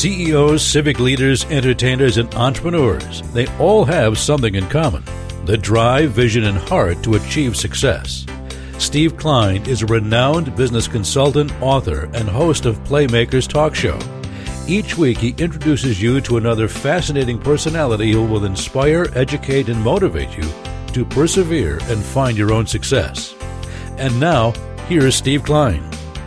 CEOs, civic leaders, entertainers, and entrepreneurs, they all have something in common: the drive, vision, and heart to achieve success. Steve Klein is a renowned business consultant, author, and host of Playmakers Talk Show. Each week, he introduces you to another fascinating personality who will inspire, educate, and motivate you to persevere and find your own success. And now, here's Steve Klein.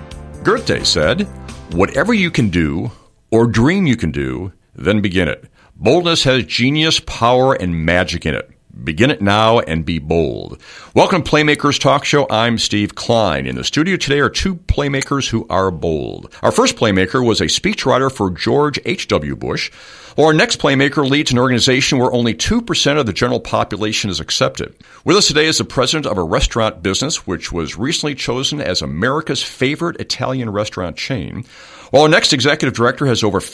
Goethe said, "Whatever you can do or dream you can do, then begin it. Boldness has genius, power, and magic in it. Begin it now and be bold." Welcome to Playmakers Talk Show. I'm Steve Klein. In the studio today are two playmakers who are bold. Our first playmaker was a speechwriter for George H.W. Bush. Our next playmaker leads an organization where only 2% of the general population is accepted. With us today is the president of a restaurant business which was recently chosen as America's favorite Italian restaurant chain. While our next executive director has over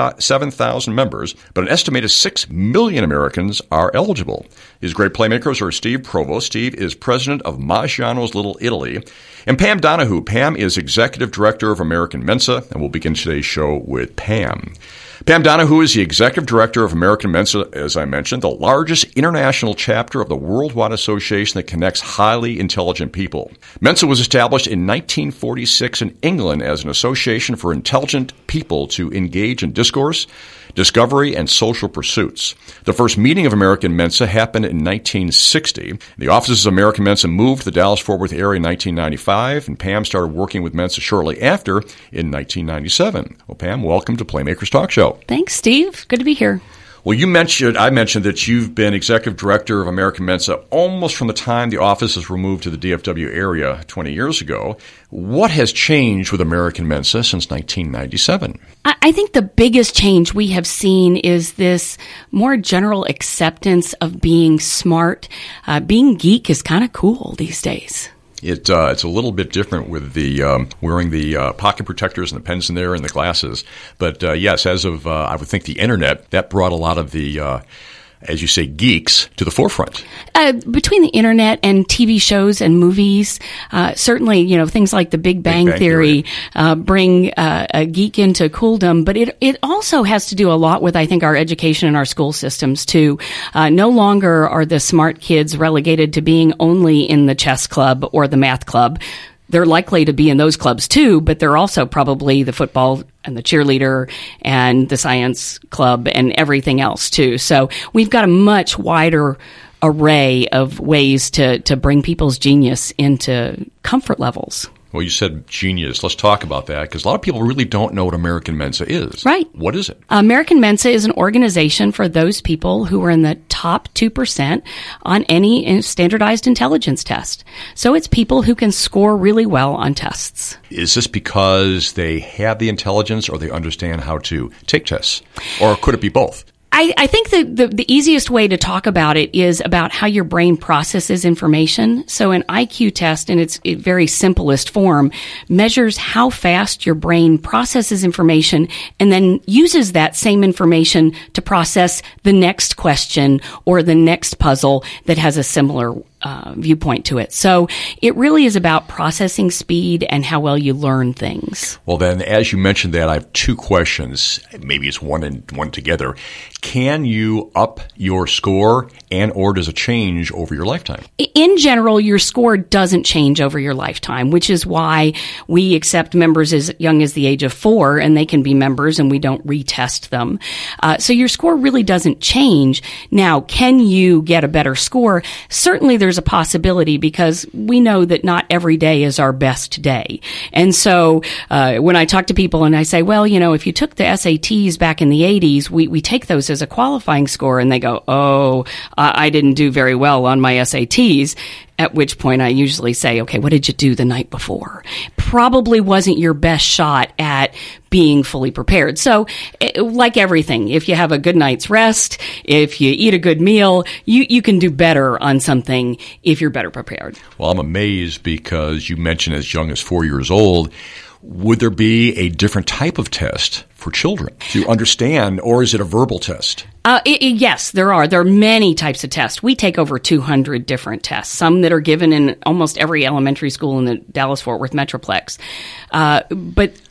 57,000 members, but an estimated 6 million Americans are eligible. His great playmakers are Steve Provost. Steve is president of Maggiano's Little Italy. And Pam Donahue. Pam is executive director of American Mensa, and we'll begin today's show with Pam. Pam Donahue is the executive director of American Mensa, as I mentioned, the largest international chapter of the worldwide association that connects highly intelligent people. Mensa was established in 1946 in England as an association for intelligent people to engage in discourse, discovery, and social pursuits. The first meeting of American Mensa happened in 1960. The offices of American Mensa moved to the Dallas-Fort Worth area in 1995, and Pam started working with Mensa shortly after in 1997. Well, Pam, welcome to Playmakers Talk Show. Thanks, Steve. Good to be here. Well, I mentioned that you've been executive director of American Mensa almost from the time the offices were moved to the DFW area 20 years ago. What has changed with American Mensa since 1997? I think the biggest change we have seen is this more general acceptance of being smart. Being geek is kind of cool these days. It's a little bit different with the wearing the pocket protectors and the pens in there and the glasses. But yes, as of I would think the internet, that brought a lot of the as you say, geeks to the forefront. Between the internet and TV shows and movies, certainly, things like The Big Bang Theory bring a geek into cooldom, but it also has to do a lot with, I think, our education and our school systems, too. No longer are the smart kids relegated to being only in the chess club or the math club. They're likely to be in those clubs, too, but they're also probably the football and the cheerleader and the science club and everything else, too. So we've got a much wider array of ways to bring people's genius into comfort levels. Well, you said genius. Let's talk about that, because a lot of people really don't know what American Mensa is. Right. What is it? American Mensa is an organization for those people who are in the top 2% on any standardized intelligence test. So it's people who can score really well on tests. Is this because they have the intelligence or they understand how to take tests? Or could it be both? I think the easiest way to talk about it is about how your brain processes information. So an IQ test, in its very simplest form, measures how fast your brain processes information and then uses that same information to process the next question or the next puzzle that has a similar viewpoint to it. So it really is about processing speed and how well you learn things. Well, then, as you mentioned that, I have two questions. Maybe it's one and one together. Can you up your score, and or does it change over your lifetime? In general, your score doesn't change over your lifetime, which is why we accept members as young as the age of 4, and they can be members, and we don't retest them. So your score really doesn't change. Now, can you get a better score? Certainly there's a possibility, because we know that not every day is our best day. And so when I talk to people and I say, well, if you took the SATs back in the 80s, we take those as a qualifying score, and they go, oh, I didn't do very well on my SATs. At which point I usually say, okay, what did you do the night before? Probably wasn't your best shot at being fully prepared. So like everything, if you have a good night's rest, if you eat a good meal, you can do better on something if you're better prepared. Well, I'm amazed because you mentioned as young as 4 years old. Would there be a different type of test for children to understand, or is it a verbal test? Yes, there are. There are many types of tests. We take over 200 different tests, some that are given in almost every elementary school in the Dallas-Fort Worth Metroplex. But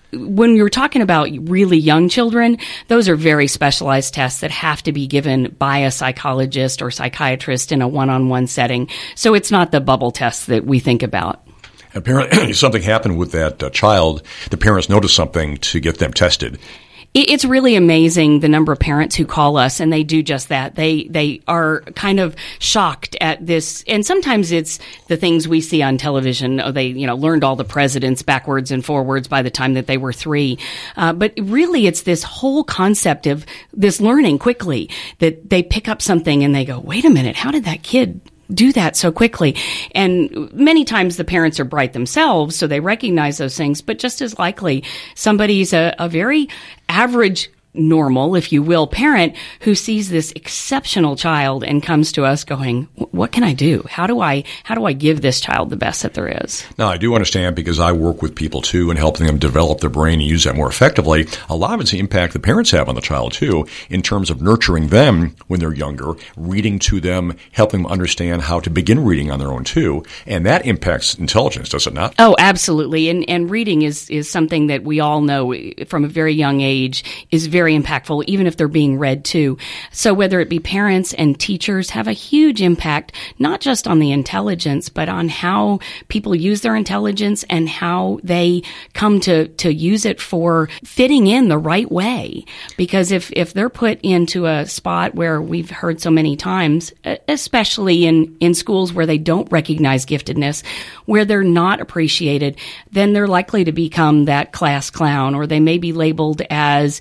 when you're talking about really young children, those are very specialized tests that have to be given by a psychologist or psychiatrist in a one-on-one setting. So it's not the bubble test that we think about. Apparently, something happened with that child. The parents noticed something to get them tested. It's really amazing the number of parents who call us and they do just that. They are kind of shocked at this, and sometimes it's the things we see on television. They learned all the presidents backwards and forwards by the time that they were 3. But really, it's this whole concept of this learning quickly that they pick up something and they go, "Wait a minute, how did that kid do that so quickly?" And many times the parents are bright themselves, so they recognize those things. But just as likely, somebody's a very average, normal, if you will, parent who sees this exceptional child and comes to us going, "What can I do? How do I give this child the best that there is?" Now, I do understand, because I work with people too and helping them develop their brain and use that more effectively. A lot of it's the impact the parents have on the child too, in terms of nurturing them when they're younger, reading to them, helping them understand how to begin reading on their own too. And that impacts intelligence, does it not? Oh, absolutely. And reading is something that we all know from a very young age is very impactful, even if they're being read to. So whether it be parents and teachers have a huge impact, not just on the intelligence, but on how people use their intelligence and how they come to use it for fitting in the right way. Because if they're put into a spot where we've heard so many times, especially in schools where they don't recognize giftedness, where they're not appreciated, then they're likely to become that class clown, or they may be labeled as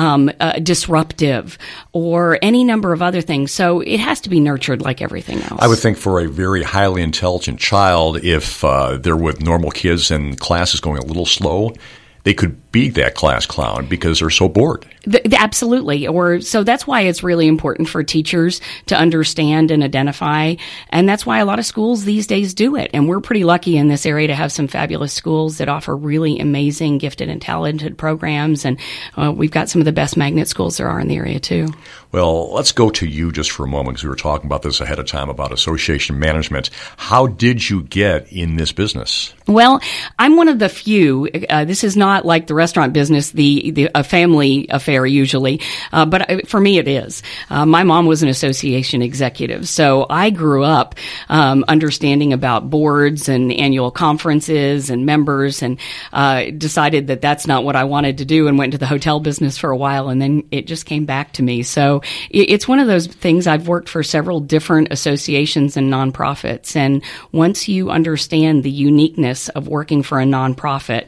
disruptive, or any number of other things. So it has to be nurtured like everything else. I would think for a very highly intelligent child, if they're with normal kids and class is going a little slow, they could be that class clown because they're so bored. Absolutely. So that's why it's really important for teachers to understand and identify. And that's why a lot of schools these days do it. And we're pretty lucky in this area to have some fabulous schools that offer really amazing gifted and talented programs. And we've got some of the best magnet schools there are in the area too. Well, let's go to you just for a moment, because we were talking about this ahead of time about association management. How did you get in this business? Well, I'm one of the few. This is not like the restaurant business, a family affair usually, but for me it is. My mom was an association executive, so I grew up understanding about boards and annual conferences and members, and decided that that's not what I wanted to do, and went into the hotel business for a while, and then it just came back to me. So it's one of those things. I've worked for several different associations and nonprofits, and once you understand the uniqueness of working for a nonprofit,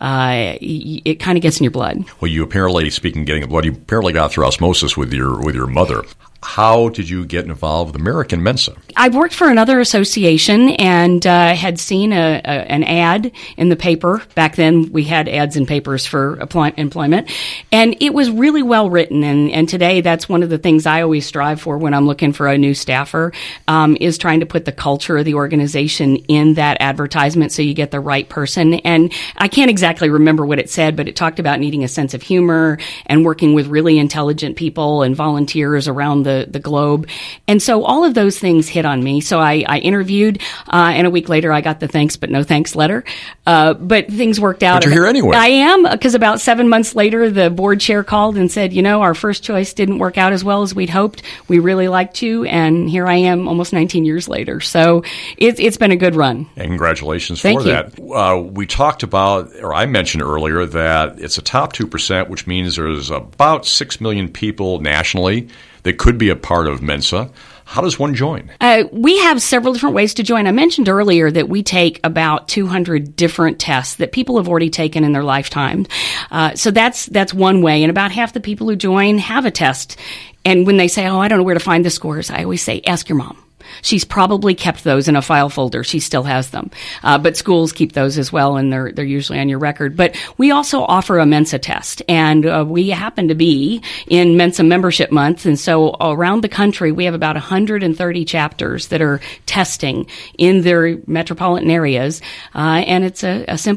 it kind of gets in your blood. Well, you apparently, speaking of getting in blood, you apparently got through osmosis with your mother. How did you get involved with American Mensa? I worked for another association and had seen an ad in the paper. Back then, we had ads in papers for employment, and it was really well written. And today, that's one of the things I always strive for when I'm looking for a new staffer, is trying to put the culture of the organization in that advertisement so you get the right person. And I can't exactly remember what it said, but it talked about needing a sense of humor and working with really intelligent people and volunteers around the globe. And so all of those things hit on me. So I interviewed, and a week later I got the thanks but no thanks letter. But things worked out. But you're here anyway. I am, because about 7 months later, the board chair called and said, our first choice didn't work out as well as we'd hoped. We really liked you. And here I am almost 19 years later. So it's been a good run. And congratulations Thank for you. that. We talked about, or I mentioned earlier, that it's a top 2%, which means there's about 6 million people nationally that could be a part of Mensa. How does one join? We have several different ways to join. I mentioned earlier that we take about 200 different tests that people have already taken in their lifetime. So that's one way. And about half the people who join have a test. And when they say, I don't know where to find the scores, I always say, ask your mom. She's probably kept those in a file folder. She still has them. But schools keep those as well, and they're usually on your record. But we also offer a Mensa test, and we happen to be in Mensa Membership Month. And so around the country, we have about 130 chapters that are testing in their metropolitan areas. And it's a simple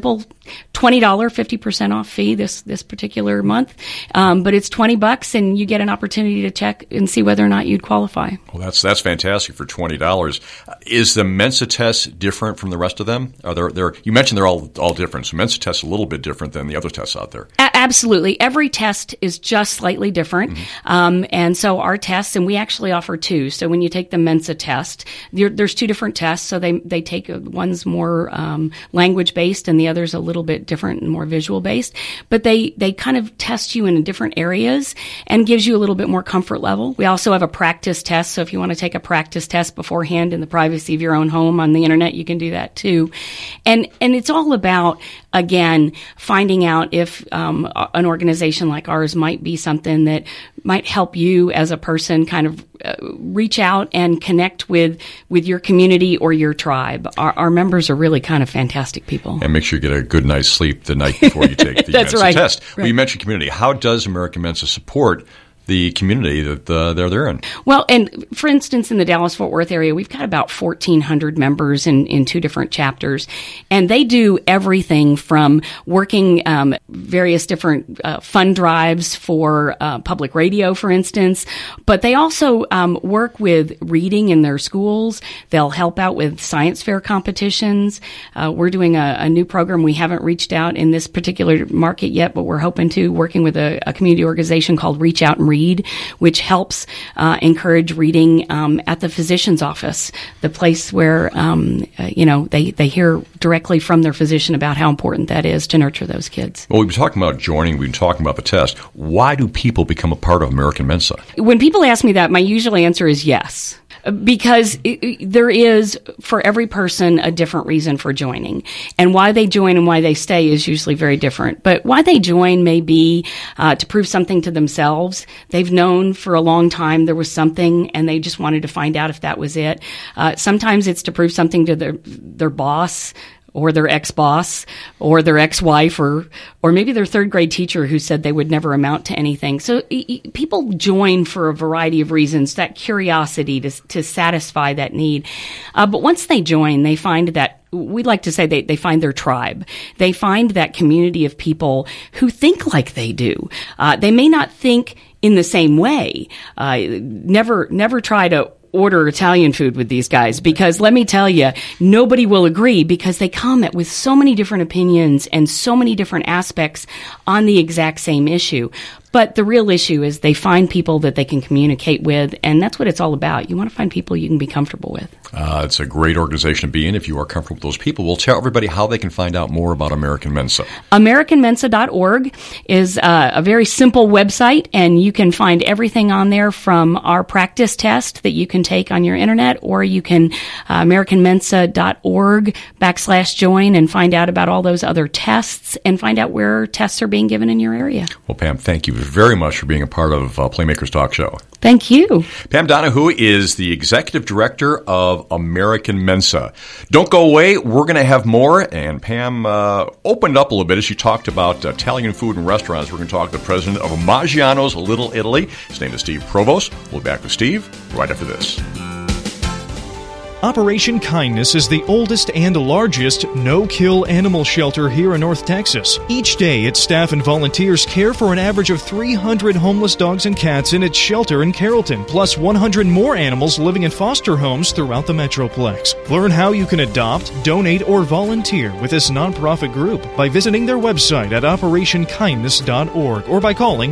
$20, 50% off fee this particular month. But it's $20 and you get an opportunity to check and see whether or not you'd qualify. Well, that's fantastic for $20. Is the Mensa test different from the rest of them? Are there you mentioned they're all different. So Mensa test is a little bit different than the other tests out there. Absolutely. Every test is just slightly different. And so our tests, and we actually offer two. So when you take the Mensa test, there's two different tests. So they take one's more language-based and the other's a little bit different and more visual-based. But they kind of test you in different areas and gives you a little bit more comfort level. We also have a practice test. So if you want to take a practice test beforehand in the privacy of your own home on the internet, you can do that too. And it's all about, again, finding out if an organization like ours might be something that might help you as a person kind of reach out and connect with your community or your tribe. Our members are really kind of fantastic people. And make sure you get a good night's sleep the night before you take the Mensa test. Right. Well, you mentioned community. How does American Mensa support the community that they're in? Well, and for instance, in the Dallas-Fort Worth area, we've got about 1,400 members in two different chapters, and they do everything from working various different fund drives for public radio, for instance, but they also work with reading in their schools. They'll help out with science fair competitions. We're doing a new program. We haven't reached out in this particular market yet, but we're hoping to, working with a community organization called Reach Out and Read, which helps encourage reading at the physician's office, the place where they hear directly from their physician about how important that is to nurture those kids. Well, we've been talking about joining. We've been talking about the test. Why do people become a part of American Mensa? When people ask me that, my usual answer is yes. Because there is, for every person, a different reason for joining. And why they join and why they stay is usually very different. But why they join may be to prove something to themselves. They've known for a long time there was something and they just wanted to find out if that was it. Sometimes it's to prove something to their boss, or their ex-boss, or their ex-wife, or maybe their third grade teacher who said they would never amount to anything. So people join for a variety of reasons, that curiosity to satisfy that need. But once they join, they find that, we like to say they find their tribe. They find that community of people who think like they do. They may not think in the same way. Never try to order Italian food with these guys, because let me tell you, nobody will agree, because they come with so many different opinions and so many different aspects on the exact same issue. But the real issue is they find people that they can communicate with, and that's what it's all about. You want to find people you can be comfortable with. It's a great organization to be in if you are comfortable with those people. We'll tell everybody how they can find out more about American Mensa. AmericanMensa.org is a very simple website, and you can find everything on there from our practice test that you can take on your internet, or you can AmericanMensa.org/join and find out about all those other tests and find out where tests are being given in your area. Well, Pam, thank you very much for being a part of Playmakers Talk Show. Thank you. Pam Donahue is the Executive Director of American Mensa. Don't go away. We're going to have more. And Pam opened up a little bit as she talked about Italian food and restaurants. We're going to talk to the president of Maggiano's Little Italy. His name is Steve Provost. We'll be back with Steve right after this. Operation Kindness is the oldest and largest no-kill animal shelter here in North Texas. Each day, its staff and volunteers care for an average of 300 homeless dogs and cats in its shelter in Carrollton, plus 100 more animals living in foster homes throughout the Metroplex. Learn how you can adopt, donate, or volunteer with this nonprofit group by visiting their website at operationkindness.org or by calling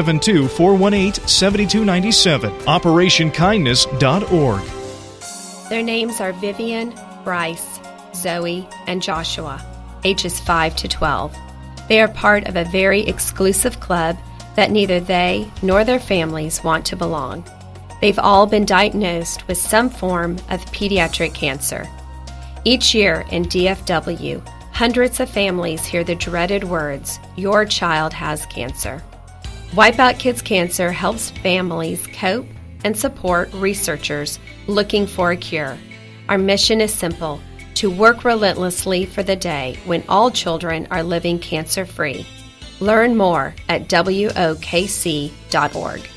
972-418-7297. operationkindness.org. Their names are Vivian, Bryce, Zoe, and Joshua, ages 5 to 12. They are part of a very exclusive club that neither they nor their families want to belong. They've all been diagnosed with some form of pediatric cancer. Each year in DFW, hundreds of families hear the dreaded words, "Your child has cancer." Wipe Out Kids Cancer helps families cope and support researchers looking for a cure. Our mission is simple: to work relentlessly for the day when all children are living cancer-free. Learn more at WOKC.org.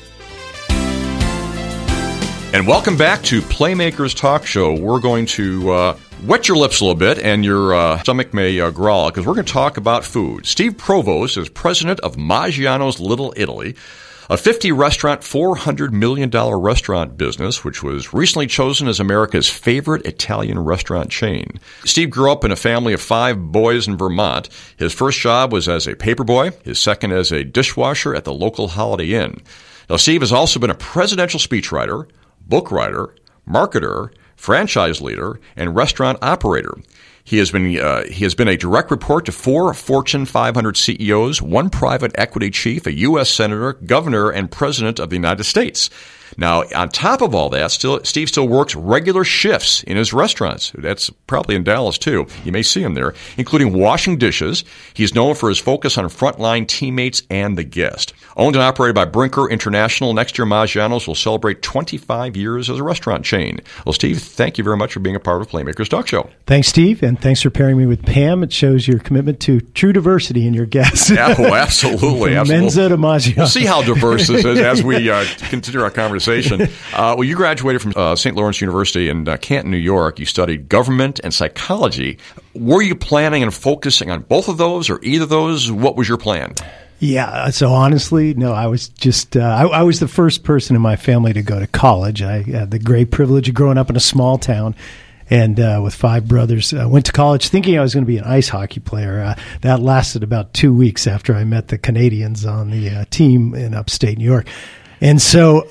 And welcome back to Playmakers Talk Show. We're going to Wet your lips a little bit, and your stomach may growl, because we're going to talk about food. Steve Provost is president of Maggiano's Little Italy, a 50-restaurant, $400 million restaurant business, which was recently chosen as America's favorite Italian restaurant chain. Steve grew up in a family of 5 boys in Vermont. His first job was as a paperboy, his second as a dishwasher at the local Holiday Inn. Now, Steve has also been a presidential speechwriter, book writer, marketer, franchise leader, and restaurant operator. He has been a direct report to 4 Fortune 500 CEOs, 1 private equity chief, a U.S. senator, governor, and president of the United States. Now, on top of all that, Steve still works regular shifts in his restaurants. That's probably in Dallas, too. You may see him there, including washing dishes. He's known for his focus on frontline teammates and the guest. Owned and operated by Brinker International, next year Maggiano's will celebrate 25 years as a restaurant chain. Well, Steve, thank you very much for being a part of Playmakers Talk Show. Thanks, Steve, and thanks for pairing me with Pam. It shows your commitment to true diversity in your guests. Yeah, well, absolutely. From Menza to Maggiano. We'll see how diverse this is as we continue our conversation. Well, you graduated from St. Lawrence University in Canton, New York. You studied government and psychology. Were you planning and focusing on both of those or either of those? What was your plan? Yeah, so honestly, no, I was just, I was the first person in my family to go to college. I had the great privilege of growing up in a small town. And with 5 brothers, went to college thinking I was going to be an ice hockey player. That lasted about 2 weeks after I met the Canadians on the team in upstate New York. And so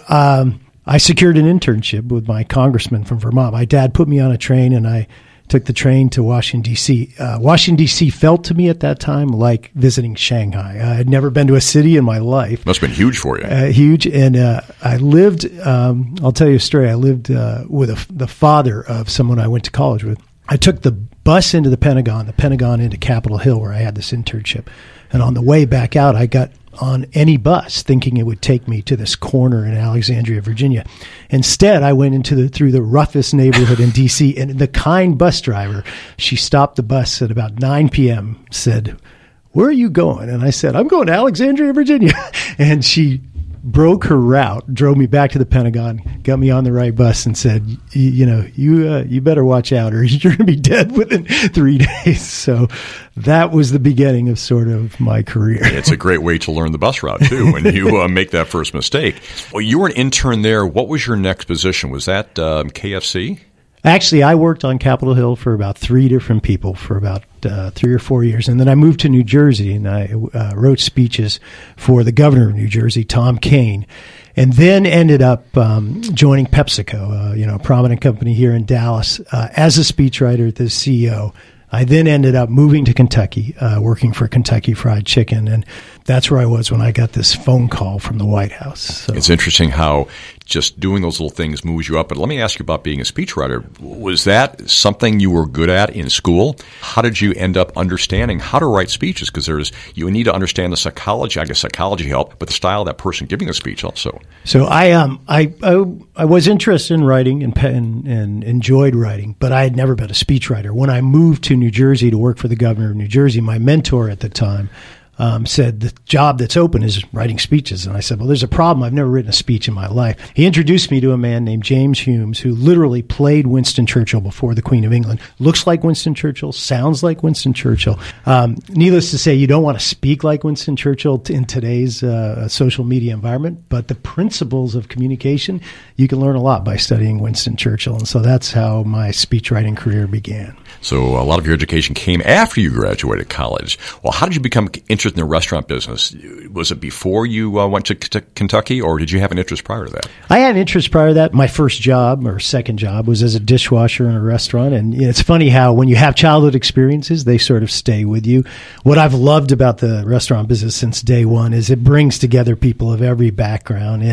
I secured an internship with my congressman from Vermont. My dad put me on a train, and I took the train to Washington, D.C. Washington, D.C. felt to me at that time like visiting Shanghai. I had never been to a city in my life. Must have been huge for you. Huge. And I lived, I'll tell you a story. I lived with the father of someone I went to college with. I took the bus into the Pentagon into Capitol Hill, where I had this internship. And on the way back out, I got on any bus thinking it would take me to this corner in Alexandria, Virginia. Instead, I went through the roughest neighborhood in D.C., and the kind bus driver, she stopped the bus at about 9 p.m., said, "Where are you going?" And I said, "I'm going to Alexandria, Virginia." And she broke her route, drove me back to the Pentagon, got me on the right bus, and said, you better watch out or you're going to be dead within 3 days. So that was the beginning of sort of my career. It's a great way to learn the bus route, too, when you make that first mistake. Well, you were an intern there. What was your next position? Was that KFC? Actually, I worked on Capitol Hill for about 3 different people for about 3 or 4 years. And then I moved to New Jersey, and I wrote speeches for the governor of New Jersey, Tom Kean, and then ended up joining PepsiCo, a prominent company here in Dallas, as a speechwriter, the CEO. I then ended up moving to Kentucky, working for Kentucky Fried Chicken, and that's where I was when I got this phone call from the White House. So. It's interesting how just doing those little things moves you up. But let me ask you about being a speechwriter. Was that something you were good at in school? How did you end up understanding how to write speeches? Because you need to understand the psychology. I guess psychology helped, but the style of that person giving a speech also. So I was interested in writing and enjoyed writing, but I had never been a speechwriter. When I moved to New Jersey to work for the governor of New Jersey, my mentor at the time said, the job that's open is writing speeches. And I said, well, there's a problem. I've never written a speech in my life. He introduced me to a man named James Humes, who literally played Winston Churchill before the Queen of England. Looks like Winston Churchill, sounds like Winston Churchill. Needless to say, you don't want to speak like Winston Churchill in today's social media environment, but the principles of communication, you can learn a lot by studying Winston Churchill. And so that's how my speechwriting career began. So a lot of your education came after you graduated college. Well, how did you become interested in the restaurant business? Was it before you went to Kentucky, or did you have an interest prior to that? I had an interest prior to that. My first job or second job was as a dishwasher in a restaurant. And it's funny how when you have childhood experiences, they sort of stay with you. What I've loved about the restaurant business since day one is it brings together people of every background.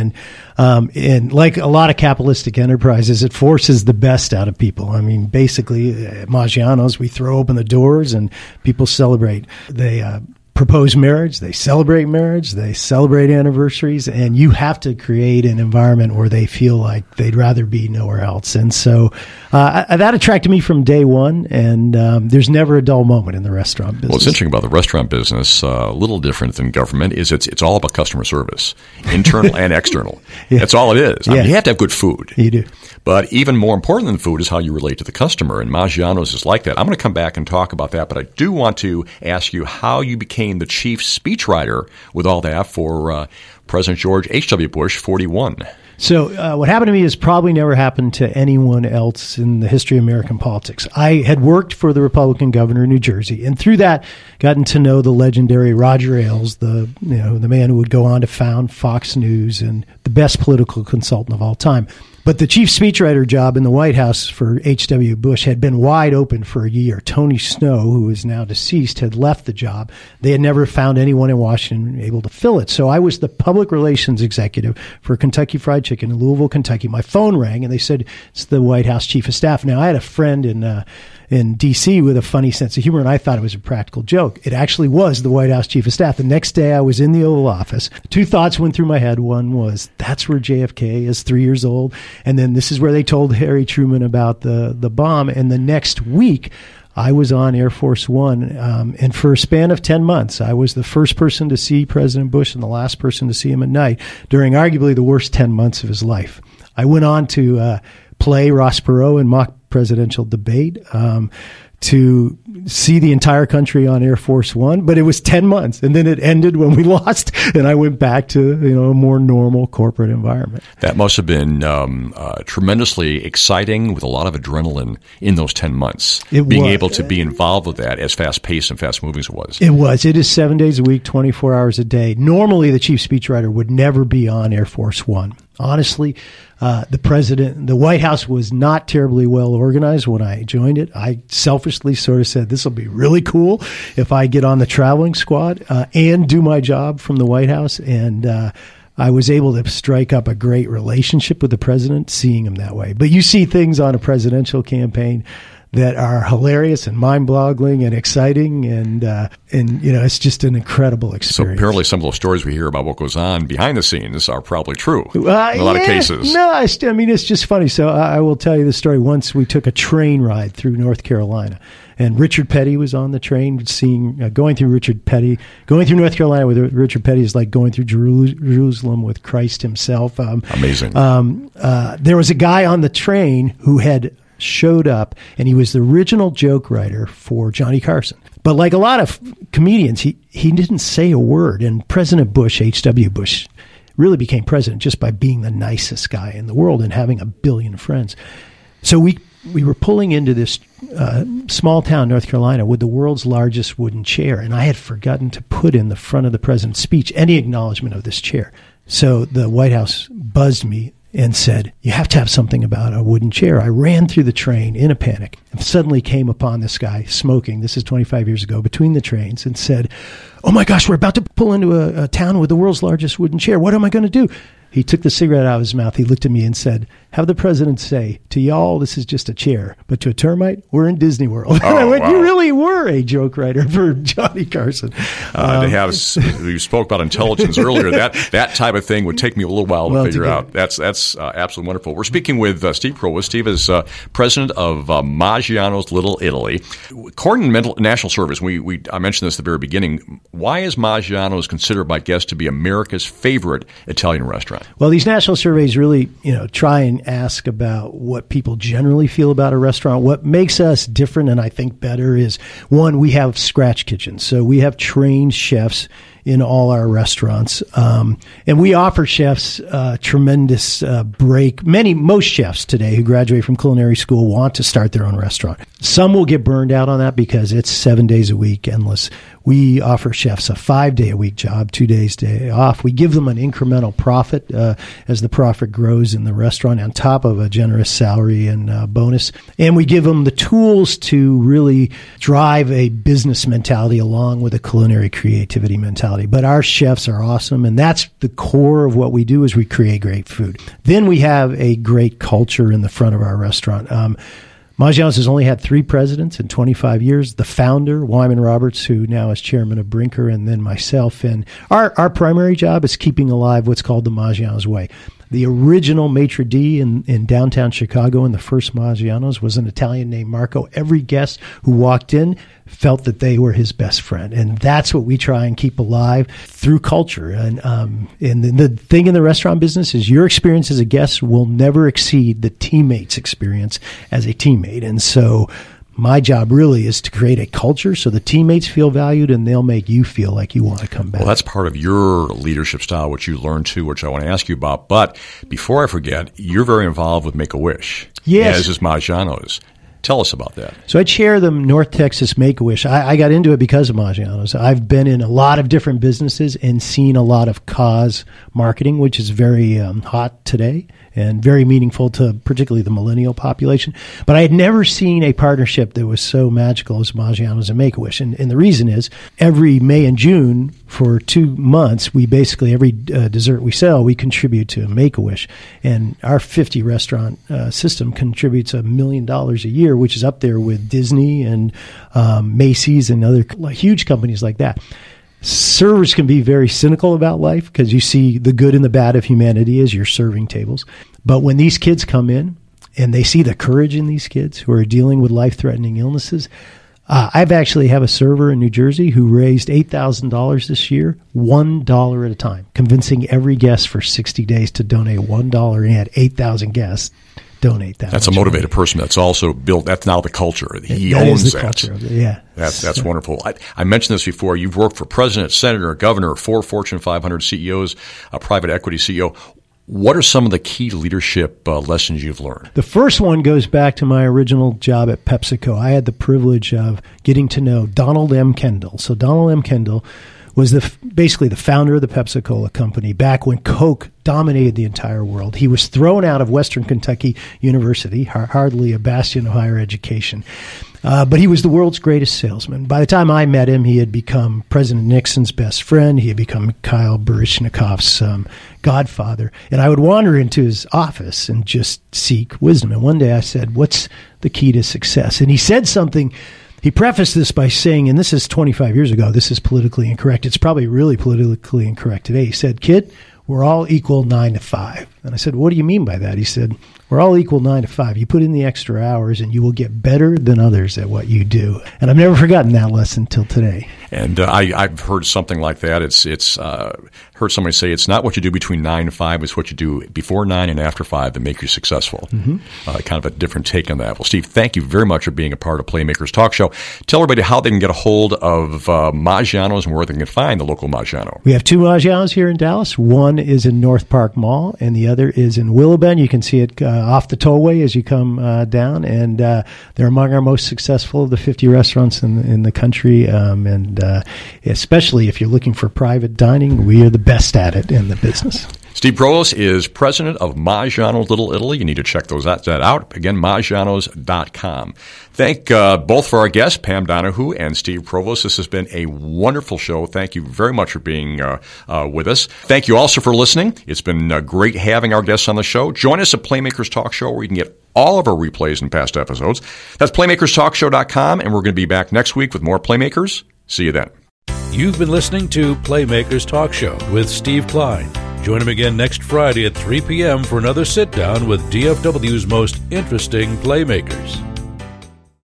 And like a lot of capitalistic enterprises, it forces the best out of people. I mean, basically, Maggiano's, we throw open the doors and people celebrate. They propose marriage, they celebrate anniversaries, and you have to create an environment where they feel like they'd rather be nowhere else. And so that attracted me from day one, and there's never a dull moment in the restaurant business. What's interesting about the restaurant business, a little different than government, is it's all about customer service, internal and external. Yeah. That's all it is. I mean, you have to have good food. You do. But even more important than food is how you relate to the customer, and Maggiano's is like that. I'm going to come back and talk about that, but I do want to ask you how you became the chief speechwriter with all that for President George H.W. Bush, 41. So what happened to me has probably never happened to anyone else in the history of American politics. I had worked for the Republican governor of New Jersey, and through that, gotten to know the legendary Roger Ailes, the man who would go on to found Fox News and the best political consultant of all time. But the chief speechwriter job in the White House for H.W. Bush had been wide open for a year. Tony Snow, who is now deceased, had left the job. They had never found anyone in Washington able to fill it. So I was the public relations executive for Kentucky Fried Chicken in Louisville, Kentucky. My phone rang, and they said, it's the White House chief of staff. Now, I had a friend in D.C. with a funny sense of humor, and I thought it was a practical joke. It actually was the White House chief of staff. The next day, I was in the Oval Office. Two thoughts went through my head. One was, that's where JFK is 3 years old. And then this is where they told Harry Truman about the bomb. And the next week, I was on Air Force One. And for a span of 10 months, I was the first person to see President Bush and the last person to see him at night during arguably the worst 10 months of his life. I went on to play Ross Perot in mock presidential debate, to see the entire country on Air Force One, but it was 10 months, and then it ended when we lost, and I went back to a more normal corporate environment. That must have been tremendously exciting, with a lot of adrenaline in those 10 months. Being able to be involved with that as fast-paced and fast-moving as it was. It was. It is 7 days a week, 24 hours a day. Normally, the chief speechwriter would never be on Air Force One. Honestly, the White House was not terribly well organized when I joined it. I selfishly sort of said, this will be really cool if I get on the traveling squad and do my job from the White House. And I was able to strike up a great relationship with the president, seeing him that way. But you see things on a presidential campaign that are hilarious and mind-boggling and exciting, and it's just an incredible experience. So apparently some of those stories we hear about what goes on behind the scenes are probably true in a lot of cases. No, it's just funny. So I will tell you the story. Once we took a train ride through North Carolina, and Richard Petty was on the train. Going through North Carolina with Richard Petty is like going through Jerusalem with Christ himself. Amazing. There was a guy on the train who had showed up, and he was the original joke writer for Johnny Carson. But like a lot of comedians, he didn't say a word. And President Bush, H.W. Bush, really became president just by being the nicest guy in the world and having 1 billion friends. So we were pulling into this small town, North Carolina, with the world's largest wooden chair. And I had forgotten to put in the front of the president's speech any acknowledgement of this chair. So the White House buzzed me and said, you have to have something about a wooden chair. I ran through the train in a panic and suddenly came upon this guy smoking, this is 25 years ago, between the trains, and said, oh my gosh, we're about to pull into a town with the world's largest wooden chair. What am I going to do? He took the cigarette out of his mouth. He looked at me and said, have the president say, to y'all, this is just a chair. But to a termite, we're in Disney World. And I went, wow. You really were a joke writer for Johnny Carson. You spoke about intelligence earlier. That type of thing would take me a little while to figure out. That's absolutely wonderful. We're speaking with Steve Crowell. Steve is president of Maggiano's Little Italy. According to National Service, I mentioned this at the very beginning, why is Maggiano's considered by guests to be America's favorite Italian restaurant? Well, these national surveys really, try and ask about what people generally feel about a restaurant. What makes us different and I think better is, one, we have scratch kitchens. So we have trained chefs in all our restaurants. And we offer chefs tremendous break. Most chefs today who graduate from culinary school want to start their own restaurant. Some will get burned out on that because it's 7 days a week, endless. We offer chefs a 5-day-a-week job, 2 days day off. We give them an incremental profit as the profit grows in the restaurant on top of a generous salary and bonus. And we give them the tools to really drive a business mentality along with a culinary creativity mentality. But our chefs are awesome, and that's the core of what we do is we create great food. Then we have a great culture in the front of our restaurant. Maggiano's has only had 3 presidents in 25 years. The founder, Wyman Roberts, who now is chairman of Brinker, and then myself. And our primary job is keeping alive what's called the Maggiano's Way. The original maitre d' in downtown Chicago in the first Maggiano's was an Italian named Marco. Every guest who walked in felt that they were his best friend. And that's what we try and keep alive through culture. And the thing in the restaurant business is your experience as a guest will never exceed the teammate's experience as a teammate. And so my job really is to create a culture so the teammates feel valued and they'll make you feel like you want to come back. Well, that's part of your leadership style, which you learned too, which I want to ask you about. But before I forget, you're very involved with Make-A-Wish. Yes. As is Maggiano's. Tell us about that. So I chair the North Texas Make-A-Wish. I got into it because of Maggiano's. I've been in a lot of different businesses and seen a lot of cause marketing, which is very hot today and very meaningful to particularly the millennial population. But I had never seen a partnership that was so magical as Maggiano's and Make-A-Wish. And the reason is every May and June for 2 months, we basically, every dessert we sell, we contribute to Make-A-Wish. And our 50 restaurant system contributes $1 million a year, which is up there with Disney and Macy's and other huge companies like that. Servers can be very cynical about life because you see the good and the bad of humanity as you're serving tables. But when these kids come in and they see the courage in these kids who are dealing with life-threatening illnesses, I've actually have a server in New Jersey who raised $8,000 this year, $1 at a time, convincing every guest for 60 days to donate $1, and he had 8,000 guests donate that. That's a motivated person. That's also built. That's now the culture. He owns that. Culture of it, yeah. That's wonderful. I mentioned this before. You've worked for president, senator, governor, 4 Fortune 500 CEOs, a private equity CEO. What are some of the key leadership lessons you've learned? The first one goes back to my original job at PepsiCo. I had the privilege of getting to know Donald M. Kendall. So Donald M. Kendall was basically the founder of the Pepsi-Cola company back when Coke dominated the entire world. He was thrown out of Western Kentucky University, hardly a bastion of higher education. But he was the world's greatest salesman. By the time I met him, he had become President Nixon's best friend. He had become Mikhail Baryshnikov's godfather. And I would wander into his office and just seek wisdom. And one day I said, "What's the key to success?" And he said something. He prefaced this by saying, and this is 25 years ago, this is politically incorrect. It's probably really politically incorrect today. He said, "Kid, we're all equal 9 to 5. And I said, "What do you mean by that?" He said, "We're all equal 9 to 5. You put in the extra hours and you will get better than others at what you do." And I've never forgotten that lesson till today. And I've heard something like that. It's heard somebody say it's not what you do between 9 and 5, it's what you do before 9 and after 5 that make you successful. Mm-hmm. Kind of a different take on that. Well, Steve, thank you very much for being a part of Playmakers Talk Show. Tell everybody how they can get a hold of Maggiano's and where they can find the local Maggiano. We have 2 Maggiano's here in Dallas. One is in North Park Mall, and the other is in Willow Bend. You can see it off the tollway as you come down, and they're among our most successful of the 50 restaurants in the country, and especially if you're looking for private dining, we are the best at it in the business. Steve Provost is president of Maggiano's Little Italy. You need to check that out. Again, Maggianos.com. Thank both for our guests, Pam Donahue and Steve Provost. This has been a wonderful show. Thank you very much for being with us. Thank you also for listening. It's been great having our guests on the show. Join us at Playmakers Talk Show, where you can get all of our replays and past episodes. That's PlaymakersTalkShow.com, and we're going to be back next week with more Playmakers. See you then. You've been listening to Playmakers Talk Show with Steve Klein. Join him again next Friday at 3 p.m. for another sit-down with DFW's most interesting playmakers.